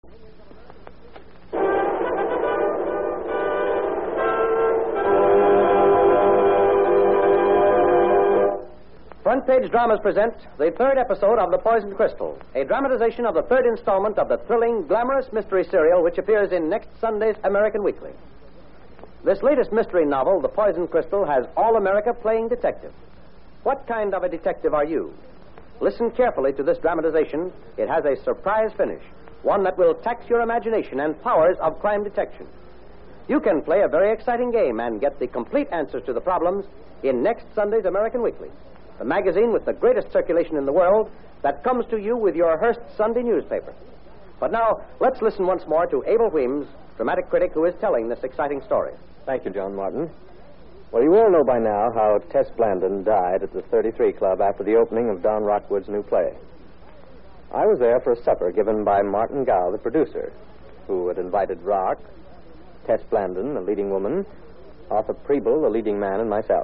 Front Page Dramas present the third episode of The Poisoned Crystal, a dramatization of the third installment of the thrilling, glamorous mystery serial which appears in next Sunday's American Weekly. This latest mystery novel, The Poisoned Crystal, has all America playing detective. What kind of a detective are you? Listen carefully to this dramatization. It has a surprise finish, one that will tax your imagination and powers of crime detection. You can play a very exciting game and get the complete answers to the problems in next Sunday's American Weekly, the magazine with the greatest circulation in the world that comes to you with your Hearst Sunday newspaper. But now, let's listen once more to Abel Weems, dramatic critic who is telling this exciting story. Thank you, John Martin. Well, you all know by now how Tess Blandon died at the 33 Club after the opening of Don Rockwood's new play. I was there for a supper given by Martin Gow, the producer, who had invited Rock, Tess Blandon, the leading woman, Arthur Preble, the leading man, and myself.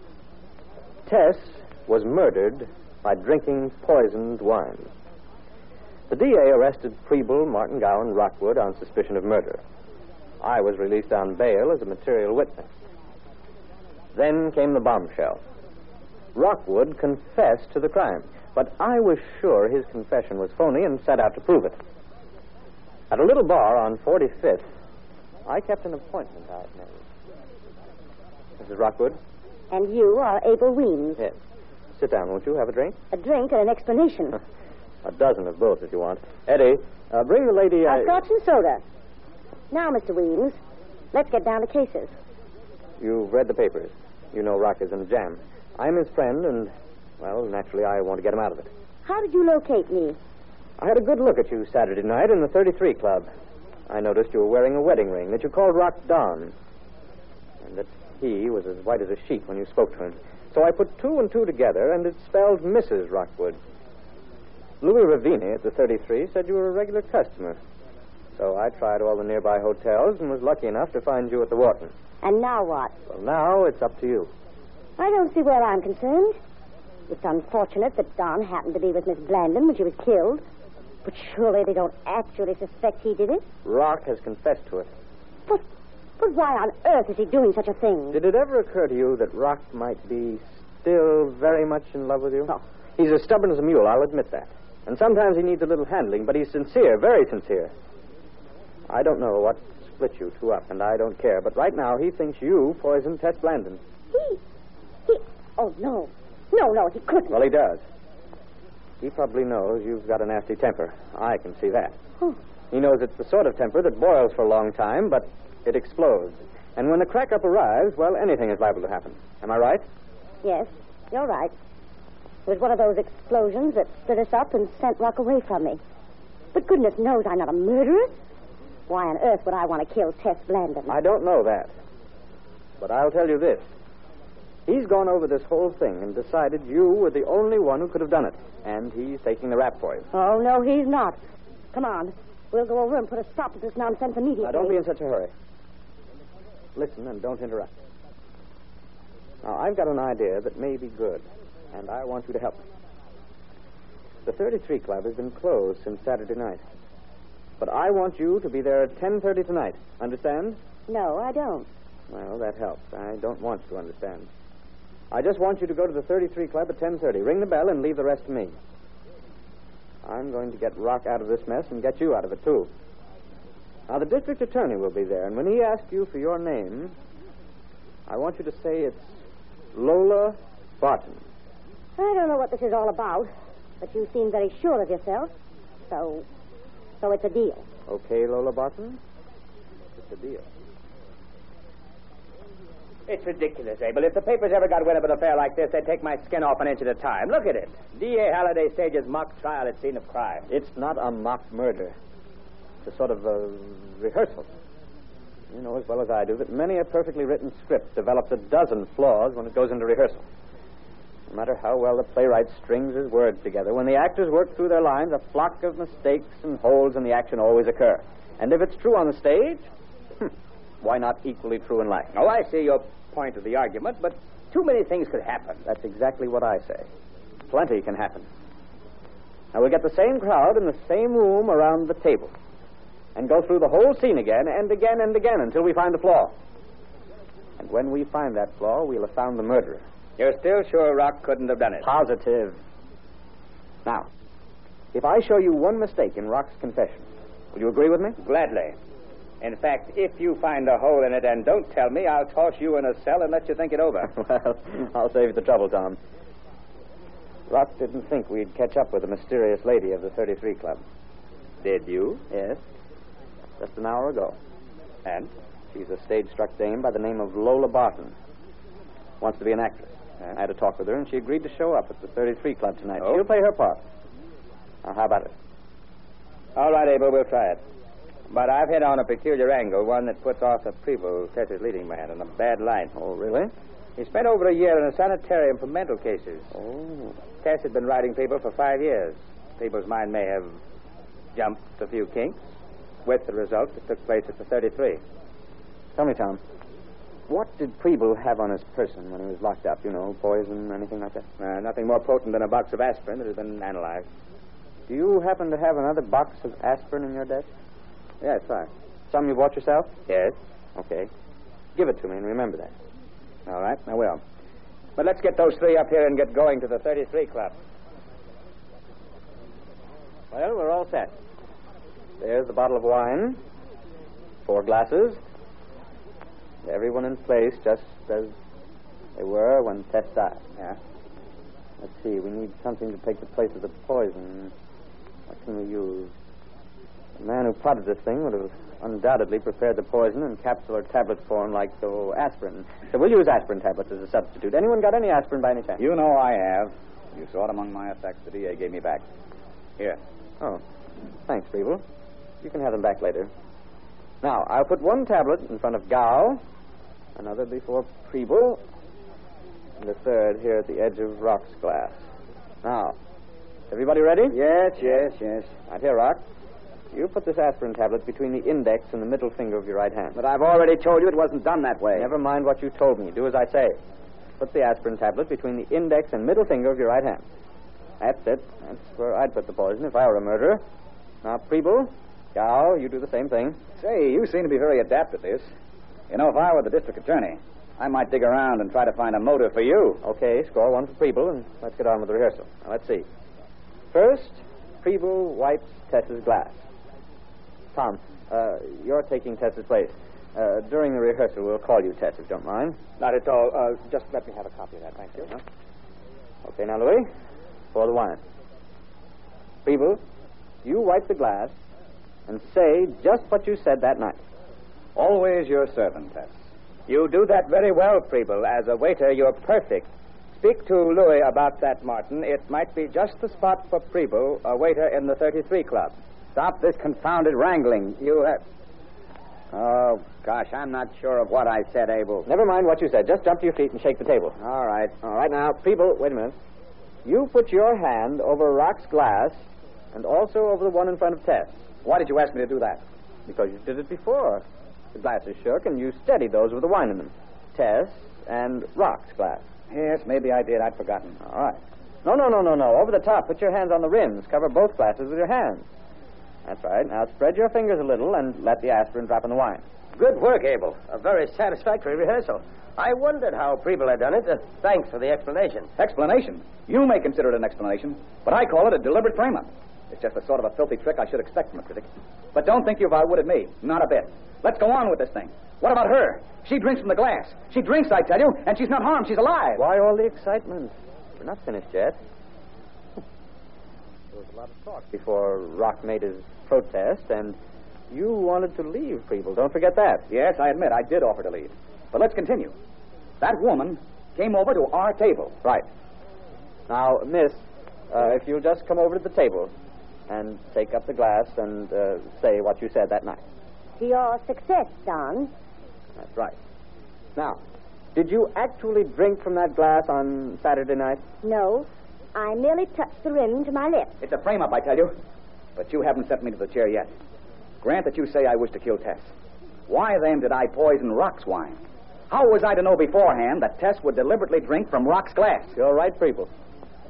Tess was murdered by drinking poisoned wine. The DA arrested Preble, Martin Gow, and Rockwood on suspicion of murder. I was released on bail as a material witness. Then came the bombshell. Rockwood confessed to the crime, but I was sure his confession was phony and set out to prove it. At a little bar on 45th, I kept an appointment I had made. Mrs. Rockwood? And you are Abel Weems. Yes. Sit down, won't you? Have a drink? A drink and an explanation. A dozen of both, if you want. Eddie, bring the lady... A scotch and soda. Now, Mr. Weems, let's get down to cases. You've read the papers. You know Rock is in a jam. I'm his friend, and, well, naturally, I want to get him out of it. How did you locate me? I had a good look at you Saturday night in the 33 Club. I noticed you were wearing a wedding ring, that you called Rock Don, and that he was as white as a sheet when you spoke to him. So I put two and two together, and it spelled Mrs. Rockwood. Louis Ravini at the 33 said you were a regular customer. So I tried all the nearby hotels and was lucky enough to find you at the Wharton. And now what? Well, now it's up to you. I don't see where I'm concerned. It's unfortunate that Don happened to be with Miss Blandon when she was killed. But surely they don't actually suspect he did it? Rock has confessed to it. But why on earth is he doing such a thing? Did it ever occur to you that Rock might be still very much in love with you? Oh. He's as stubborn as a mule, I'll admit that. And sometimes he needs a little handling, but he's sincere, very sincere. I don't know what split you two up, and I don't care. But right now, he thinks you poisoned Tess Blandon. Oh, no. No, he couldn't. Well, he does. He probably knows you've got a nasty temper. I can see that. Oh. He knows it's the sort of temper that boils for a long time, but it explodes. And when the crack-up arrives, well, anything is liable to happen. Am I right? Yes, you're right. It was one of those explosions that split us up and sent Rock away from me. But goodness knows I'm not a murderer. Why on earth would I want to kill Tess Blandon? I don't know that. But I'll tell you this. He's gone over this whole thing and decided you were the only one who could have done it. And he's taking the rap for you. Oh, no, he's not. Come on. We'll go over and put a stop to this nonsense immediately. Now, don't be in such a hurry. Listen and don't interrupt. Now, I've got an idea that may be good, and I want you to help me. The 33 Club has been closed since Saturday night. But I want you to be there at 10:30 tonight. Understand? No, I don't. Well, that helps. I don't want you to understand. I just want you to go to the 33 Club at 10:30. Ring the bell and leave the rest to me. I'm going to get Rock out of this mess and get you out of it, too. Now, the district attorney will be there, and when he asks you for your name, I want you to say it's Lola Barton. I don't know what this is all about, but you seem very sure of yourself. So it's a deal. Okay, Lola Barton? It's a deal. It's ridiculous, Abel. If the papers ever got wind of an affair like this, they'd take my skin off an inch at a time. Look at it. D.A. Halliday stages mock trial at scene of crime. It's not a mock murder. It's a sort of a rehearsal. You know as well as I do that many a perfectly written script develops a dozen flaws when it goes into rehearsal. No matter how well the playwright strings his words together, when the actors work through their lines, a flock of mistakes and holes in the action always occur. And if it's true on the stage, why not equally true in life? Oh, I see your point of the argument, but too many things could happen. That's exactly what I say. Plenty can happen. Now, we'll get the same crowd in the same room around the table. and go through the whole scene again and again and again until we find the flaw. And when we find that flaw, we'll have found the murderer. You're still sure Rock couldn't have done it? Positive. Now, if I show you one mistake in Rock's confession, will you agree with me? Gladly. In fact, if you find a hole in it and don't tell me, I'll toss you in a cell and let you think it over. Well, I'll save you the trouble, Tom. Rock didn't think we'd catch up with the mysterious lady of the 33 Club. Did you? Yes. Just an hour ago. And? She's a stage-struck dame by the name of Lola Barton. Wants to be an actress. I had a talk with her, and she agreed to show up at the 33 Club tonight. Oh? She'll play her part. Now, how about it? All right, Abel, we'll try it. But I've hit on a peculiar angle, one that puts Arthur Preble, Tess's leading man, in a bad light. Oh, really? He spent over a year in a sanitarium for mental cases. Oh. Tess had been writing Preble for 5 years. Preble's mind may have jumped a few kinks, with the result that took place at the 33. Tell me, Tom, what did Preble have on his person when he was locked up? You know, poison, anything like that? Nothing more potent than a box of aspirin that has been analyzed. Do you happen to have another box of aspirin in your desk? Yes, fine. Some you bought yourself? Yes. Okay. Give it to me and remember that. All right, I will. But let's get those three up here and get going to the 33 Club. Well, we're all set. There's the bottle of wine. 4 glasses. Everyone in place just as they were when Tess died. Yeah. Let's see. We need something to take the place of the poison. What can we use? The man who plotted this thing would have undoubtedly prepared the poison in capsule or tablet form like aspirin. So we'll use aspirin tablets as a substitute. Anyone got any aspirin by any chance? You know I have. You saw it among my effects the DA gave me back. Here. Oh. Thanks, Preble. You can have them back later. Now, I'll put 1 tablet in front of Gow, another before Preble, and the third here at the edge of Rock's glass. Now, everybody ready? Yes. Right here, Rock. You put this aspirin tablet between the index and the middle finger of your right hand. But I've already told you it wasn't done that way. Never mind what you told me. Do as I say. Put the aspirin tablet between the index and middle finger of your right hand. That's it. That's where I'd put the poison if I were a murderer. Now, Preble, Gow, you do the same thing. Say, you seem to be very adept at this. You know, if I were the district attorney, I might dig around and try to find a motive for you. Okay, score 1 for Preble, and let's get on with the rehearsal. Now, let's see. First, Preble wipes Tess's glass. Tom, you're taking Tess's place. During the rehearsal, we'll call you Tess, if you don't mind. Not at all. Just let me have a copy of that, thank you. Okay, now, Louis, pour the wine. Preble, you wipe the glass and say just what you said that night. Always your servant, Tess. You do that very well, Preble. As a waiter, you're perfect. Speak to Louis about that, Martin. It might be just the spot for Preble, a waiter in the 33 Club. Stop this confounded wrangling. You have... Oh, gosh, I'm not sure of what I said, Abel. Never mind what you said. Just jump to your feet and shake the table. All right. All right, now, Preble, wait a minute. You put your hand over Rock's glass and also over the one in front of Tess. Why did you ask me to do that? Because you did it before. The glasses shook, and you steadied those with the wine in them. Tess and Rock's glass. Yes, maybe I did. I'd forgotten. All right. No. Over the top. Put your hands on the rims. Cover both glasses with your hands. That's right. Now spread your fingers a little and let the aspirin drop in the wine. Good work, Abel. A very satisfactory rehearsal. I wondered how Preble had done it. Thanks for the explanation. Explanation? You may consider it an explanation, but I call it a deliberate frame-up. It's just the sort of a filthy trick I should expect from a critic. But don't think you've outwitted me. Not a bit. Let's go on with this thing. What about her? She drinks from the glass. She drinks, I tell you, and she's not harmed. She's alive. Why all the excitement? We're not finished yet. There was a lot of talk before Rock made his protest, and you wanted to leave, Preble. Don't forget that. Yes, I admit, I did offer to leave. But let's continue. That woman came over to our table. Right. Now, miss, if you'll just come over to the table and take up the glass and say what you said that night. To your success, Don. That's right. Now, did you actually drink from that glass on Saturday night? No, I merely touched the rim to my lips. It's a frame-up, I tell you. But you haven't sent me to the chair yet. Grant that you say I wish to kill Tess. Why, then, did I poison Rock's wine? How was I to know beforehand that Tess would deliberately drink from Rock's glass? You're right, Preble.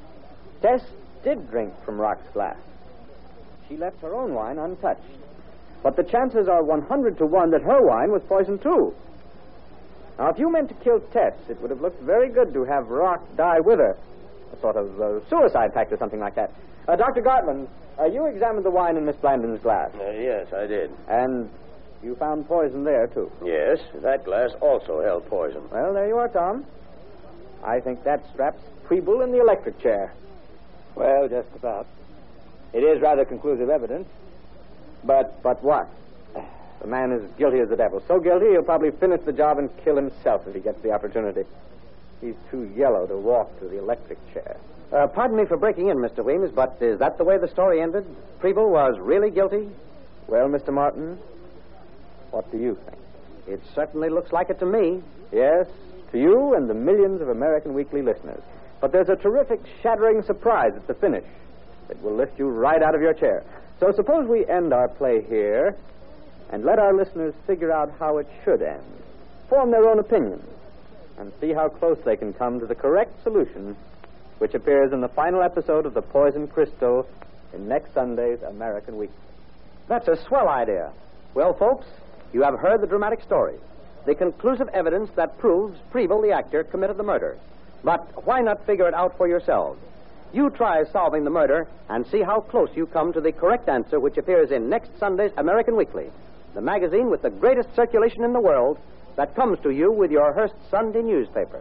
Tess did drink from Rock's glass. She left her own wine untouched. But the chances are 100 to 1 that her wine was poisoned, too. Now, if you meant to kill Tess, it would have looked very good to have Rock die with her. A sort of suicide pact or something like that. Dr. Gartman, you examined the wine in Miss Blandon's glass. Yes, I did. And you found poison there, too. Yes, that glass also held poison. Well, there you are, Tom. I think that straps Preble in the electric chair. Well, just about. It is rather conclusive evidence. But what? The man is guilty as the devil. So guilty, he'll probably finish the job and kill himself if he gets the opportunity. He's too yellow to walk to the electric chair. Pardon me for breaking in, Mr. Weems, but is that the way the story ended? Preble was really guilty? Well, Mr. Martin, what do you think? It certainly looks like it to me. Yes, to you and the millions of American Weekly listeners. But there's a terrific, shattering surprise at the finish that will lift you right out of your chair. So suppose we end our play here and let our listeners figure out how it should end, form their own opinions, and see how close they can come to the correct solution, which appears in the final episode of The Poison Crystal in next Sunday's American Weekly. That's a swell idea. Well, folks, you have heard the dramatic story, the conclusive evidence that proves Preble, the actor, committed the murder. But why not figure it out for yourselves? You try solving the murder and see how close you come to the correct answer, which appears in next Sunday's American Weekly, the magazine with the greatest circulation in the world that comes to you with your Hearst Sunday newspaper.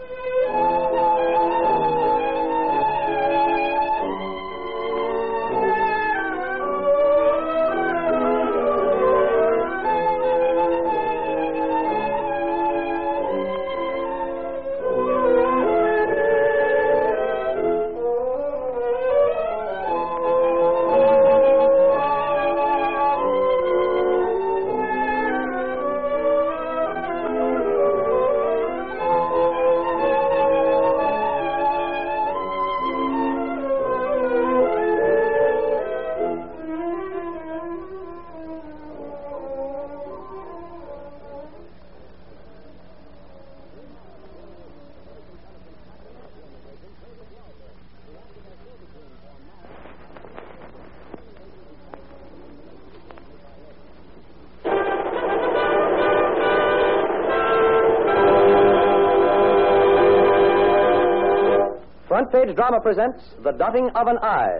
Front Page Drama presents The Dotting of an I.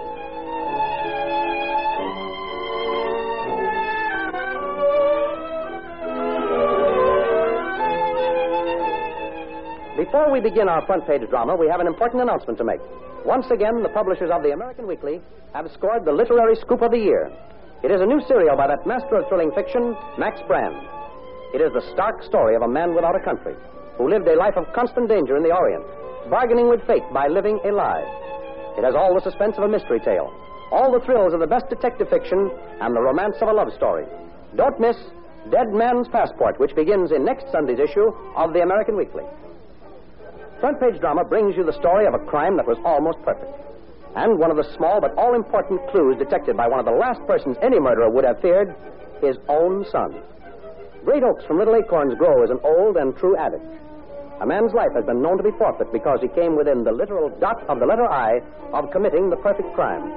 Before we begin our Front Page Drama, we have an important announcement to make. Once again, the publishers of the American Weekly have scored the literary scoop of the year. It is a new serial by that master of thrilling fiction, Max Brand. It is the stark story of a man without a country who lived a life of constant danger in the Orient, bargaining with fate by living a lie. It has all the suspense of a mystery tale, all the thrills of the best detective fiction, and the romance of a love story. Don't miss Dead Man's Passport, which begins in next Sunday's issue of the American Weekly. Front Page Drama brings you the story of a crime that was almost perfect, and one of the small but all-important clues detected by one of the last persons any murderer would have feared, his own son. Great oaks from little acorns grow is an old and true adage. A man's life has been known to be forfeit because he came within the literal dot of the letter I of committing the perfect crime.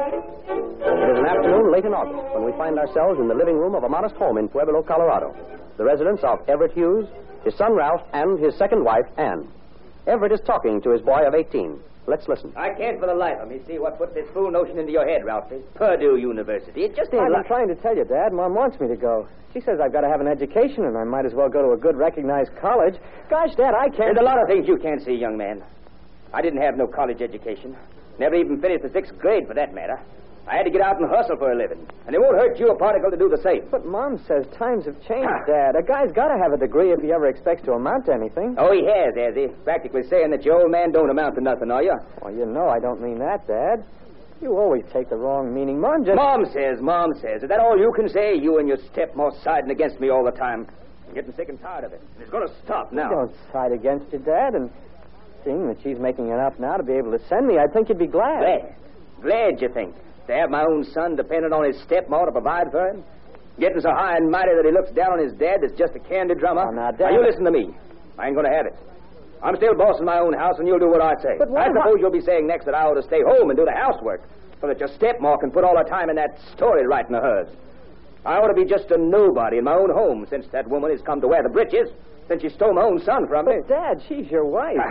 It is an afternoon late in August when we find ourselves in the living room of a modest home in Pueblo, Colorado, the residence of Everett Hughes, his son Ralph, and his second wife, Anne. Everett is talking to his boy of 18. Let's listen. I can't for the life of me see what put this fool notion into your head, Ralphie. Purdue University. It just ain't I've like... been trying to tell you, Dad. Mom wants me to go. She says I've got to have an education, and I might as well go to a good, recognized college. Gosh, Dad, I can't... There's a lot of things you can't see, young man. I didn't have no college education. Never even finished the 6th grade, for that matter. I had to get out and hustle for a living. And it won't hurt you a particle to do the same. But Mom says times have changed, Dad. A guy's got to have a degree if he ever expects to amount to anything. Oh, he has he? Practically saying that your old man don't amount to nothing, are you? Oh, you know I don't mean that, Dad. You always take the wrong meaning. Mom just... Mom says. Is that all you can say? You and your stepmom siding against me all the time. I'm getting sick and tired of it. And it's going to stop now. I don't side against you, Dad, and seeing that she's making enough now to be able to send me, I think you'd be glad. Glad, you think? To have my own son dependent on his stepmom to provide for him? Getting so high and mighty that he looks down on his dad that's just a candy drummer? Oh, now, Dad... Now, you listen to me. I ain't going to have it. I'm still boss in my own house, and you'll do what I say. But why... I suppose you'll be saying next that I ought to stay home and do the housework so that your stepmom can put all her time in that story writing of hers. I ought to be just a nobody in my own home since that woman has come to wear the breeches, since she stole my own son from me. But, Dad, she's your wife.